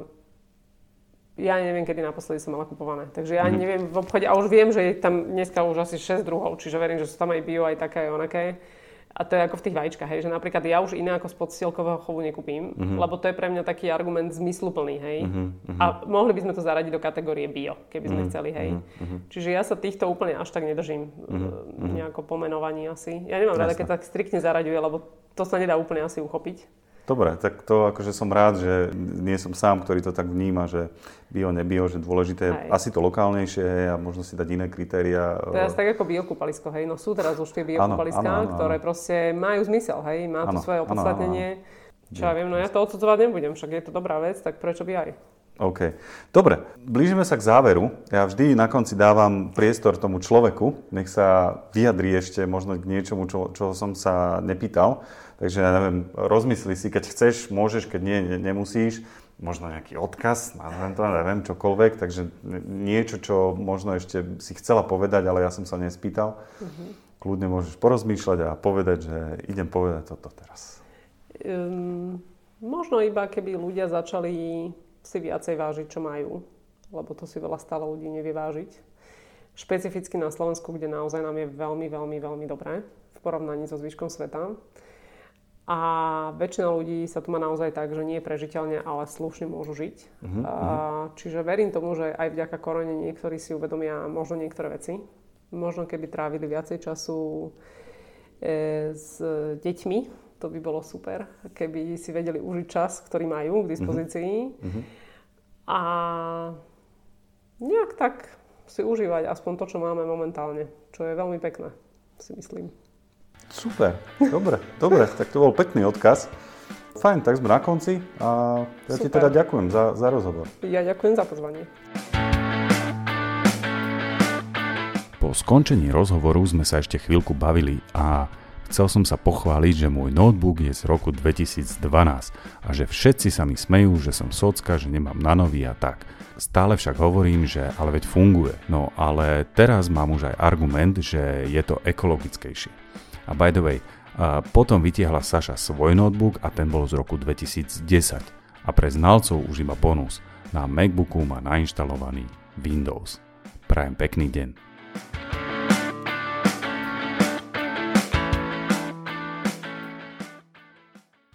ja neviem, kedy naposledy som mala kupované. Takže ja mm-hmm. neviem v obchode, a už viem, že je tam dneska už asi šesť druhov, čiže verím, že sú tam aj bio, aj také, aj onaké. A to je ako v tých vajíčkach, hej, že napríklad ja už iné ako z podstielkového chovu nekúpim, mm-hmm. lebo to je pre mňa taký argument zmysluplný, hej. Mm-hmm. A mohli by sme to zaradiť do kategórie bio, keby sme mm-hmm. chceli, hej. Mm-hmm. Čiže ja sa týchto úplne až tak nedržím mm-hmm. nejako pomenovaní asi. Ja nemám rada, keď tak striktne zaraďuje, lebo to sa nedá úplne asi uchopiť. Dobre, tak to akože som rád, že nie som sám, ktorý to tak vníma, že bio, nebio, že dôležité je asi to lokálnejšie a možno si dať iné kritériá. To je asi tak ako biokúpalisko, hej, no sú teraz už tie biokúpaliská, ktoré proste majú zmysel, hej, má to ano, svoje opodstatnenie. Čo ja viem, no ja to odsudzovať nebudem, však je to dobrá vec, tak prečo by aj? OK. Dobre, blížime sa k záveru. Ja vždy na konci dávam priestor tomu človeku, nech sa vyjadrí ešte možno k niečomu, čo, čo som sa nepýtal. Takže ja neviem, rozmysli si, keď chceš, môžeš, keď nie, ne, nemusíš. Možno nejaký odkaz, neviem to, neviem, čokoľvek. Takže niečo, čo možno ešte si chcela povedať, ale ja som sa nespýtal. Mm-hmm. Kľudne môžeš porozmýšľať a povedať, že idem povedať toto teraz. Um, možno iba, keby ľudia začali si viacej vážiť, čo majú. Lebo to si veľa stále ľudí nevie vážiť. Špecificky na Slovensku, kde naozaj nám je veľmi, veľmi, veľmi dobré v porovnaní so zvyškom sveta. A väčšina ľudí sa tu má naozaj tak, že nie prežiteľne, ale slušne môžu žiť. Uh-huh, a, čiže verím tomu, že aj vďaka korone niektorí si uvedomia možno niektoré veci. Možno keby trávili viacej času e, s deťmi, to by bolo super. Keby si vedeli užiť čas, ktorý majú k dispozícii. Uh-huh. A nejak tak si užívať aspoň to, čo máme momentálne. Čo je veľmi pekné, si myslím. Super, dobre, dobre, tak to bol pekný odkaz. Fajn, tak sme na konci a ja Super. Ti teda ďakujem za, za rozhovor. Ja ďakujem za pozvanie. Po skončení rozhovoru sme sa ešte chvíľku bavili a chcel som sa pochváliť, že môj notebook je z roku dvetisícdvanásť a že všetci sa mi smejú, že som socka, že nemám na nový a tak. Stále však hovorím, že ale veď funguje. No ale teraz mám už aj argument, že je to ekologickejšie. A by the way, a potom vytiahla Saša svoj notebook a ten bol z roku dvetisícdesať. A pre znalcov už iba bonus. Na MacBooku má nainštalovaný Windows. Prajem pekný deň.